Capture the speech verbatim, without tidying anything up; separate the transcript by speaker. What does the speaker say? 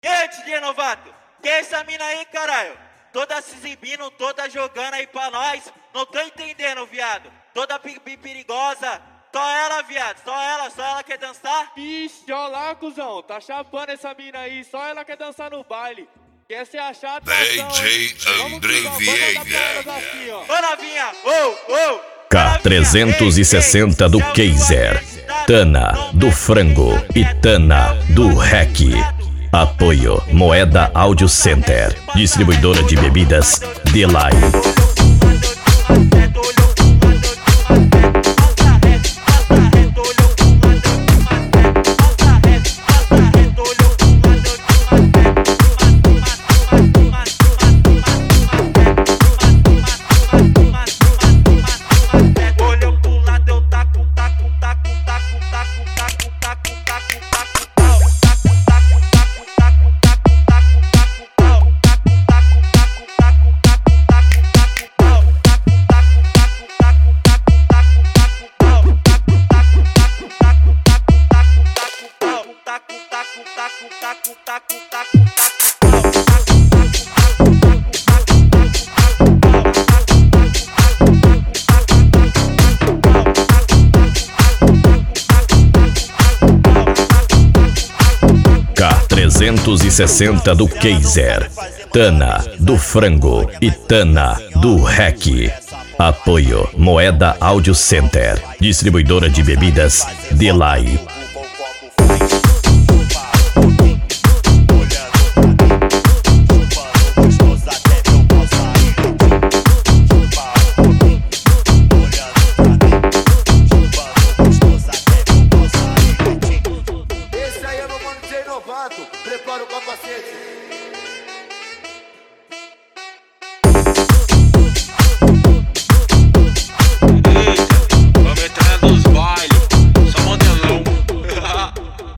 Speaker 1: E aí, D J Novato? Que é essa mina aí, caralho? Toda se exibindo, toda jogando aí pra nós. Não tô entendendo, viado. Toda perigosa. Só ela, viado. Só ela, só ela quer dançar?
Speaker 2: Ixi, ó lá, cuzão. Tá chapando essa mina aí. Só ela quer dançar no baile. Quer ser a chata?
Speaker 3: D J André Vieira.
Speaker 2: Assim, ó.
Speaker 1: Ô, novinha. Ô, ô.
Speaker 4: K trezentos e sessenta do Kaiser, Tana do Frango e Tana do Rec. Apoio Moeda Audio Center, distribuidora de bebidas Delay. K trezentos e sessenta do Kaiser, Tana do Frango e Tana do Rec. Apoio Moeda Audio Center, distribuidora de bebidas Delay.
Speaker 5: Esse aí é meu mano D J Novato, prepara o capacete.